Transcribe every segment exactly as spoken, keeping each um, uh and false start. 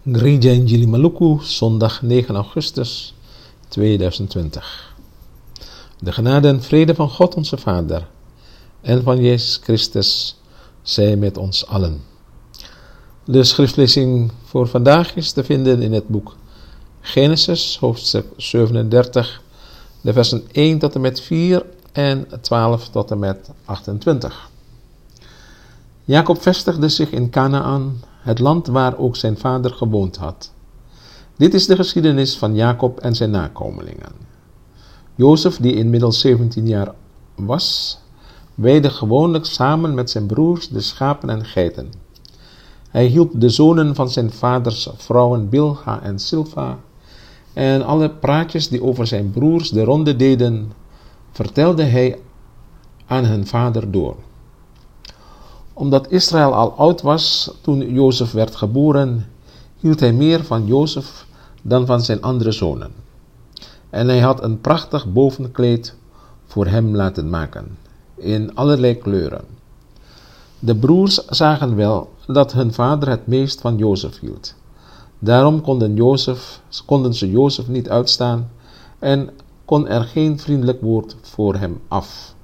Gereja Injili Maluku, zondag negen augustus tweeduizend twintig. De genade en vrede van God onze Vader en van Jezus Christus zij met ons allen. De schriftlezing voor vandaag is te vinden in het boek Genesis, hoofdstuk zevenendertig, de versen één tot en met vier en twaalf tot en met achtentwintig. Jacob vestigde zich in Kanaan, het land waar ook zijn vader gewoond had. Dit is de geschiedenis van Jacob en zijn nakomelingen. Jozef, die inmiddels zeventien jaar was, weidde gewoonlijk samen met zijn broers de schapen en geiten. Hij hielp de zonen van zijn vaders vrouwen Bilha en Silva, en alle praatjes die over zijn broers de ronde deden, vertelde hij aan hun vader door. Omdat Israël al oud was toen Jozef werd geboren, hield hij meer van Jozef dan van zijn andere zonen. En hij had een prachtig bovenkleed voor hem laten maken, in allerlei kleuren. De broers zagen wel dat hun vader het meest van Jozef hield. Daarom konden, Jozef, konden ze Jozef niet uitstaan en kon er geen vriendelijk woord voor hem af.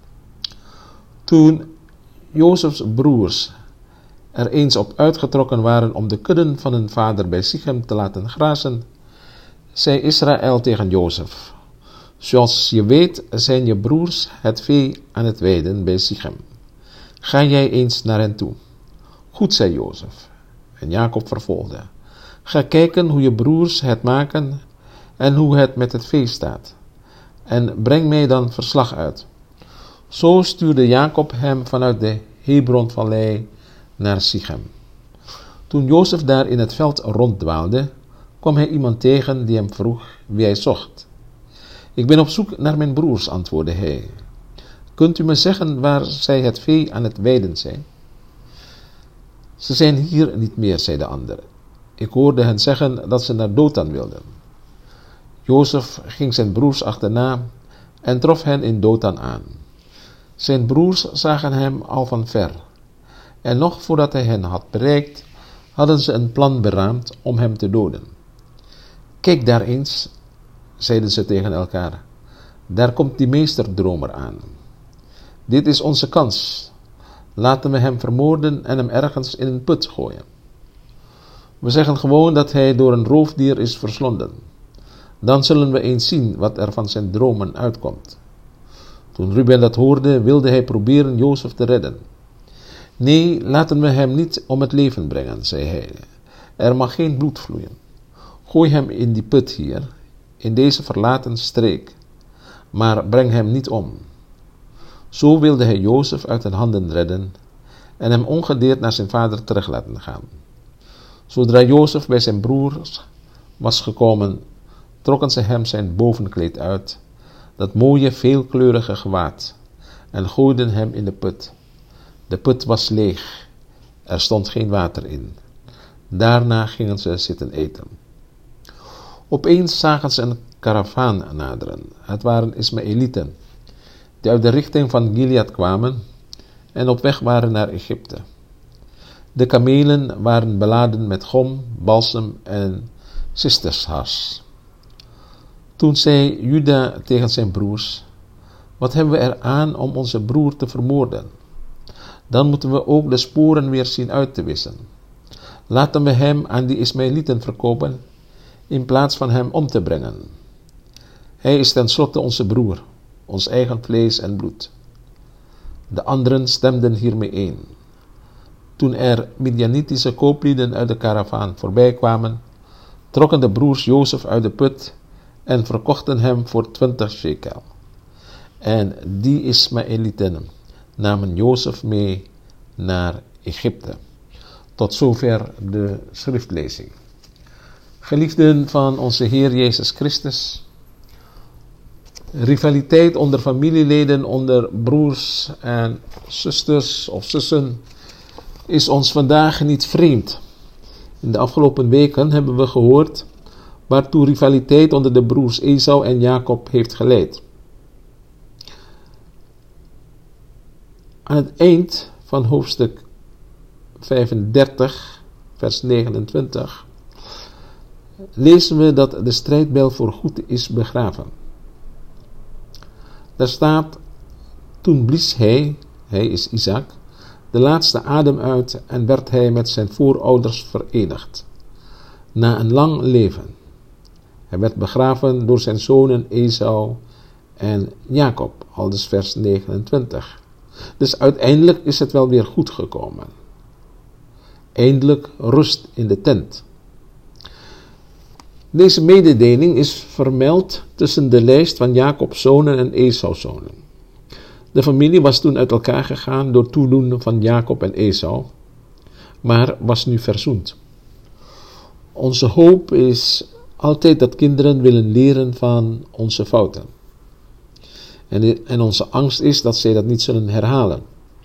Toen Jozefs broers er eens op uitgetrokken waren om de kudden van hun vader bij Sichem te laten grazen, zei Israël tegen Jozef: zoals je weet zijn je broers het vee aan het weiden bij Sichem. Ga jij eens naar hen toe. Goed, zei Jozef. En Jacob vervolgde: ga kijken hoe je broers het maken en hoe het met het vee staat. En breng mij dan verslag uit. Zo stuurde Jacob hem vanuit de Hebronvallei naar Sichem. Toen Jozef daar in het veld ronddwaalde, kwam hij iemand tegen die hem vroeg wie hij zocht. Ik ben op zoek naar mijn broers, antwoordde hij. Kunt u me zeggen waar zij het vee aan het weiden zijn? Ze zijn hier niet meer, zei de ander. Ik hoorde hen zeggen dat ze naar Dothan wilden. Jozef ging zijn broers achterna en trof hen in Dothan aan. Zijn broers zagen hem al van ver, en nog voordat hij hen had bereikt, hadden ze een plan beraamd om hem te doden. Kijk daar eens, zeiden ze tegen elkaar, daar komt die meesterdromer aan. Dit is onze kans. Laten we hem vermoorden en hem ergens in een put gooien. We zeggen gewoon dat hij door een roofdier is verslonden. Dan zullen we eens zien wat er van zijn dromen uitkomt. Toen Ruben dat hoorde, wilde hij proberen Jozef te redden. Nee, laten we hem niet om het leven brengen, zei hij. Er mag geen bloed vloeien. Gooi hem in die put hier, in deze verlaten streek, maar breng hem niet om. Zo wilde hij Jozef uit hun handen redden en hem ongedeerd naar zijn vader terug laten gaan. Zodra Jozef bij zijn broers was gekomen, trokken ze hem zijn bovenkleed uit, dat mooie veelkleurige gewaad, en gooiden hem in de put. De put was leeg, er stond geen water in. Daarna gingen ze zitten eten. Opeens zagen ze een karavaan naderen. Het waren Ismaëlieten, die uit de richting van Gilead kwamen en op weg waren naar Egypte. De kamelen waren beladen met gom, balsem en sistershars. Toen zei Juda tegen zijn broers: wat hebben we er aan om onze broer te vermoorden? Dan moeten we ook de sporen weer zien uit te wissen. Laten we hem aan die Ismaëlieten verkopen, in plaats van hem om te brengen. Hij is tenslotte onze broer, ons eigen vlees en bloed. De anderen stemden hiermee in. Toen er Midianitische kooplieden uit de karavaan voorbij kwamen, trokken de broers Jozef uit de put en verkochten hem voor twintig shekel. En die Ismaëlieten namen Jozef mee naar Egypte. Tot zover de schriftlezing. Geliefden van onze Heer Jezus Christus, rivaliteit onder familieleden, onder broers en zusters of zussen, is ons vandaag niet vreemd. In de afgelopen weken hebben we gehoord waartoe rivaliteit onder de broers Esau en Jacob heeft geleid. Aan het eind van hoofdstuk vijfendertig, vers negenentwintig, lezen we dat de strijdbijl voorgoed is begraven. Daar staat, toen blies hij, hij is Isaac, de laatste adem uit en werd hij met zijn voorouders verenigd. Na een lang leven. Hij werd begraven door zijn zonen Esau en Jacob, aldus vers negenentwintig. Dus uiteindelijk is het wel weer goed gekomen. Eindelijk rust in de tent. Deze mededeling is vermeld tussen de lijst van Jacob's zonen en Esau's zonen. De familie was toen uit elkaar gegaan door toedoen van Jacob en Esau, maar was nu verzoend. Onze hoop is altijd dat kinderen willen leren van onze fouten. En, en onze angst is dat zij dat niet zullen herhalen.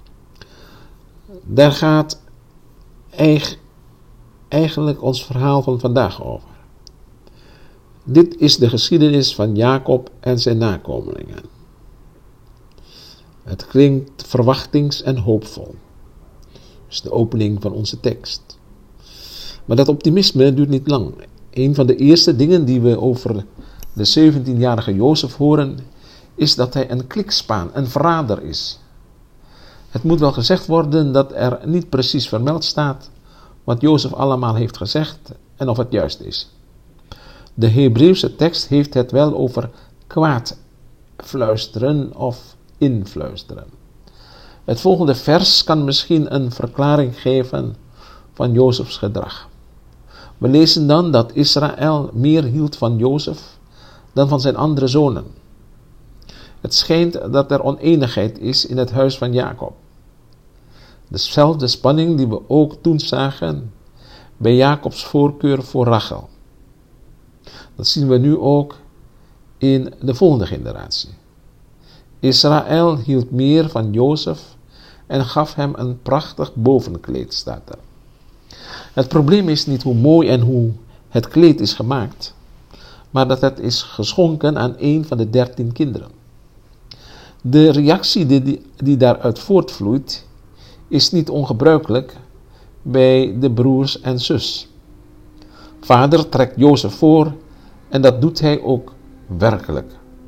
Daar gaat eig, eigenlijk ons verhaal van vandaag over. Dit is de geschiedenis van Jacob en zijn nakomelingen. Het klinkt verwachtings- en hoopvol. Dat is de opening van onze tekst. Maar dat optimisme duurt niet lang. Een van de eerste dingen die we over de zeventienjarige Jozef horen, is dat hij een klikspaan, een verrader is. Het moet wel gezegd worden dat er niet precies vermeld staat wat Jozef allemaal heeft gezegd en of het juist is. De Hebreeuwse tekst heeft het wel over kwaad fluisteren of influisteren. Het volgende vers kan misschien een verklaring geven van Jozefs gedrag. We lezen dan dat Israël meer hield van Jozef dan van zijn andere zonen. Het schijnt dat er oneenigheid is in het huis van Jacob. Dezelfde spanning die we ook toen zagen bij Jacobs voorkeur voor Rachel. Dat zien we nu ook in de volgende generatie. Israël hield meer van Jozef en gaf hem een prachtig bovenkleed, staat er. Het probleem is niet hoe mooi en hoe het kleed is gemaakt, maar dat het is geschonken aan een van de dertien kinderen. De reactie die, die, die daaruit voortvloeit, is niet ongebruikelijk bij de broers en zus. Vader trekt Jozef voor en dat doet hij ook werkelijk.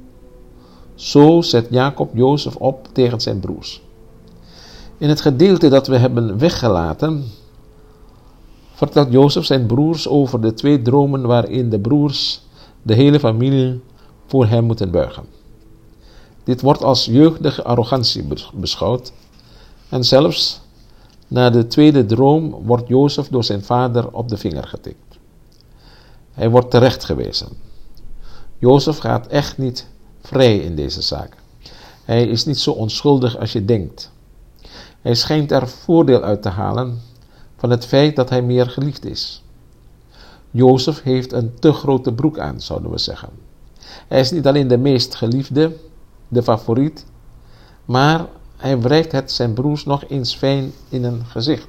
Zo zet Jacob Jozef op tegen zijn broers. In het gedeelte dat we hebben weggelaten, vertelt Jozef zijn broers over de twee dromen waarin de broers de hele familie voor hem moeten buigen. Dit wordt als jeugdige arrogantie beschouwd en zelfs na de tweede droom wordt Jozef door zijn vader op de vinger getikt. Hij wordt terecht gewezen. Jozef gaat echt niet vrij in deze zaak. Hij is niet zo onschuldig als je denkt. Hij schijnt er voordeel uit te halen van het feit dat hij meer geliefd is. Jozef heeft een te grote broek aan, zouden we zeggen. Hij is niet alleen de meest geliefde, de favoriet, maar hij wrijft het zijn broers nog eens fijn in een gezicht.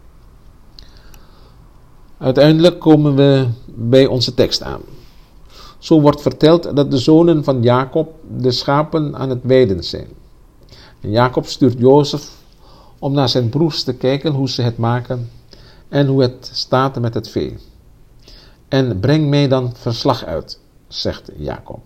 Uiteindelijk komen we bij onze tekst aan. Zo wordt verteld dat de zonen van Jacob de schapen aan het weiden zijn. En Jacob stuurt Jozef om naar zijn broers te kijken hoe ze het maken en hoe het staat met het vee. En breng mij dan verslag uit, zegt Jacob.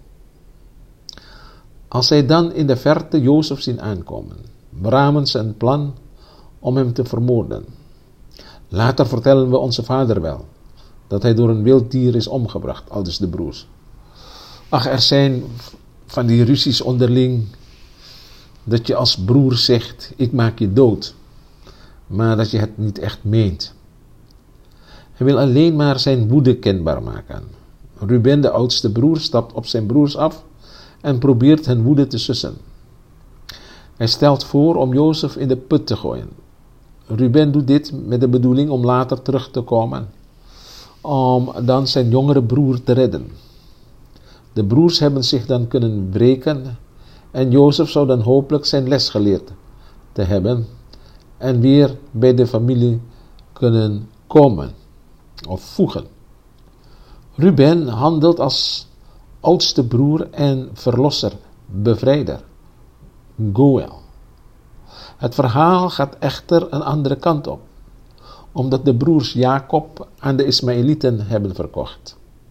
Als zij dan in de verte Jozef zien aankomen, beramen ze een plan om hem te vermoorden. Later vertellen we onze vader wel dat hij door een wild dier is omgebracht, aldus de broers. Ach, er zijn van die ruzies onderling, dat je als broer zegt, ik maak je dood, maar dat je het niet echt meent. Hij wil alleen maar zijn woede kenbaar maken. Ruben, de oudste broer, stapt op zijn broers af en probeert hen woede te sussen. Hij stelt voor om Jozef in de put te gooien. Ruben doet dit met de bedoeling om later terug te komen, om dan zijn jongere broer te redden. De broers hebben zich dan kunnen wreken en Jozef zou dan hopelijk zijn les geleerd te hebben en weer bij de familie kunnen komen of voegen. Ruben handelt als oudste broer en verlosser, bevrijder, Goel. Het verhaal gaat echter een andere kant op, omdat de broers Jacob aan de Ismaëlieten hebben verkocht.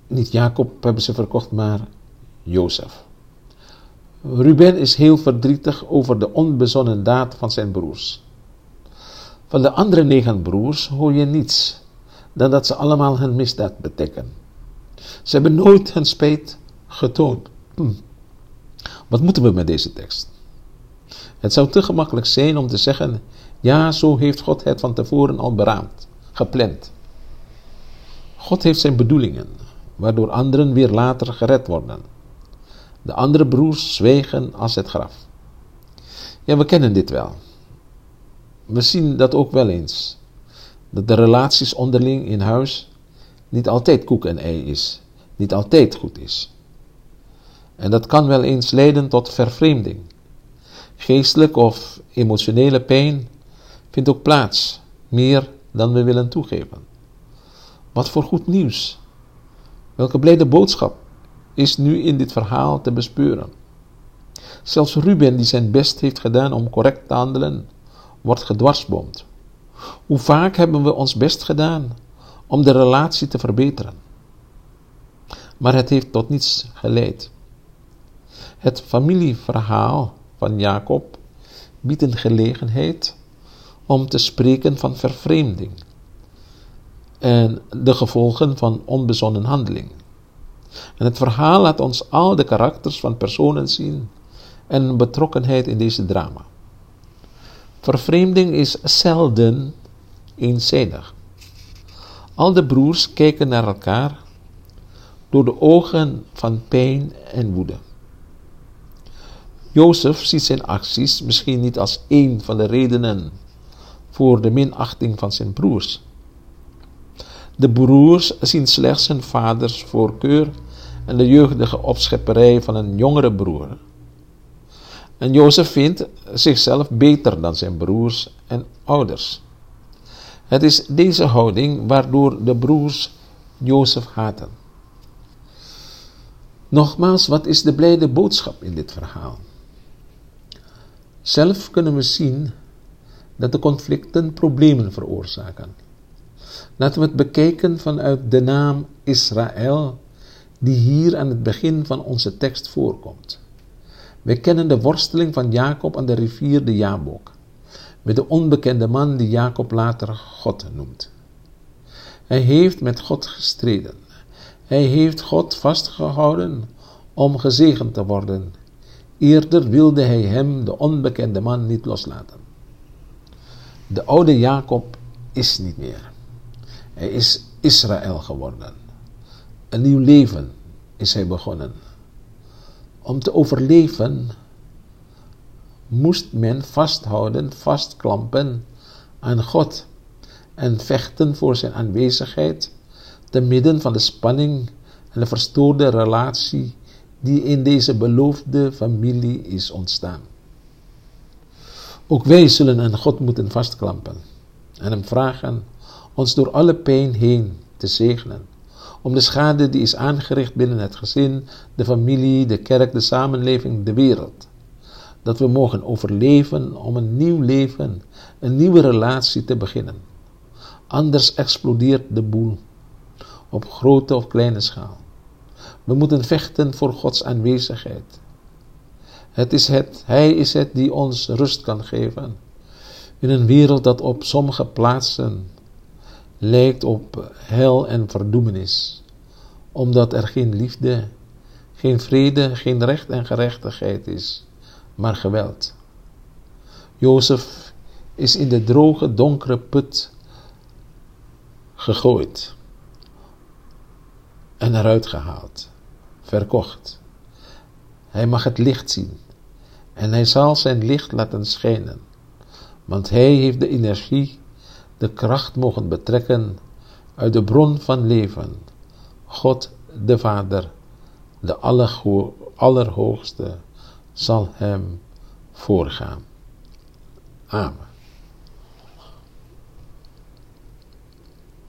Niet Jacob hebben ze verkocht, maar Jozef. Ruben is heel verdrietig over de onbezonnen daad van zijn broers. Van de andere negen broers hoor je niets dan dat ze allemaal hun misdaad bedekken. Ze hebben nooit hun spijt getoond. Hm. Wat moeten we met deze tekst? Het zou te gemakkelijk zijn om te zeggen, ja, zo heeft God het van tevoren al beraamd, gepland. God heeft zijn bedoelingen, waardoor anderen weer later gered worden. De andere broers zwijgen als het graf. Ja, we kennen dit wel. We zien dat ook wel eens. Dat de relaties onderling in huis niet altijd koek en ei is. Niet altijd goed is. En dat kan wel eens leiden tot vervreemding. Geestelijke of emotionele pijn vindt ook plaats. Meer dan we willen toegeven. Wat voor goed nieuws. Welke blijde boodschap is nu in dit verhaal te bespeuren. Zelfs Ruben, die zijn best heeft gedaan om correct te handelen, wordt gedwarsboomd. Hoe vaak hebben we ons best gedaan om de relatie te verbeteren? Maar het heeft tot niets geleid. Het familieverhaal van Jacob biedt een gelegenheid om te spreken van vervreemding en de gevolgen van onbezonnen handeling. En het verhaal laat ons al de karakters van personen zien en een betrokkenheid in deze drama. Vervreemding is zelden eenzijdig. Al de broers kijken naar elkaar door de ogen van pijn en woede. Jozef ziet zijn acties misschien niet als één van de redenen voor de minachting van zijn broers. De broers zien slechts hun vaders voorkeur en de jeugdige opschepperij van een jongere broer. En Jozef vindt zichzelf beter dan zijn broers en ouders. Het is deze houding waardoor de broers Jozef haten. Nogmaals, wat is de blijde boodschap in dit verhaal? Zelf kunnen we zien dat de conflicten problemen veroorzaken. Laten we het bekijken vanuit de naam Israël, die hier aan het begin van onze tekst voorkomt. We kennen de worsteling van Jacob aan de rivier de Jabok, met de onbekende man die Jacob later God noemt. Hij heeft met God gestreden. Hij heeft God vastgehouden om gezegend te worden. Eerder wilde hij hem, de onbekende man, niet loslaten. De oude Jacob is niet meer. Hij is Israël geworden. Een nieuw leven is hij begonnen. Om te overleven moest men vasthouden, vastklampen aan God en vechten voor zijn aanwezigheid te midden van de spanning en de verstoorde relatie die in deze beloofde familie is ontstaan. Ook wij zullen aan God moeten vastklampen en hem vragen ons door alle pijn heen te zegenen, om de schade die is aangericht binnen het gezin, de familie, de kerk, de samenleving, de wereld, dat we mogen overleven om een nieuw leven, een nieuwe relatie te beginnen. Anders explodeert de boel, op grote of kleine schaal. We moeten vechten voor Gods aanwezigheid. Het is het, Hij is het die ons rust kan geven, in een wereld dat op sommige plaatsen lijkt op hel en verdoemenis, omdat er geen liefde, geen vrede, geen recht en gerechtigheid is, maar geweld. Jozef is in de droge, donkere put gegooid en eruit gehaald, verkocht. Hij mag het licht zien en hij zal zijn licht laten schijnen, want hij heeft de energie, de kracht mogen betrekken uit de bron van leven, God de Vader, de Allerhoogste, zal hem voorgaan. Amen.